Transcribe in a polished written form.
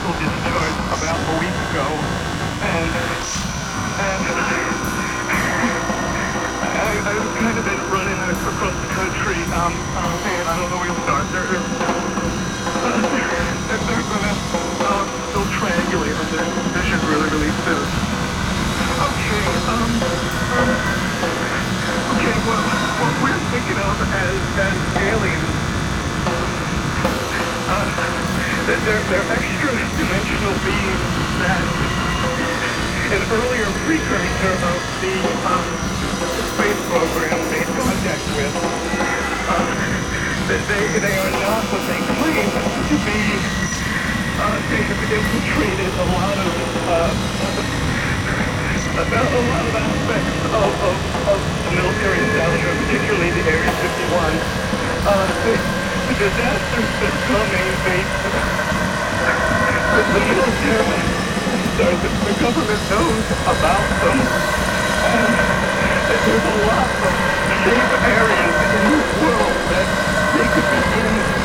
medical discharge about a week ago, and I've kind of been running across the country. Oh man, I don't know where to start. They're gonna still triangulate on their decision really soon. Okay, okay, well, what we're thinking of as aliens, they're extra-dimensional beings that an earlier precursor of the space program made contact with. They are not what they claim to be. They have infiltrated a lot of aspects of the military establishment, particularly the Area 51. The disasters that are coming, the military, the government knows about them, and there's a lot of safe areas in the world that they could be in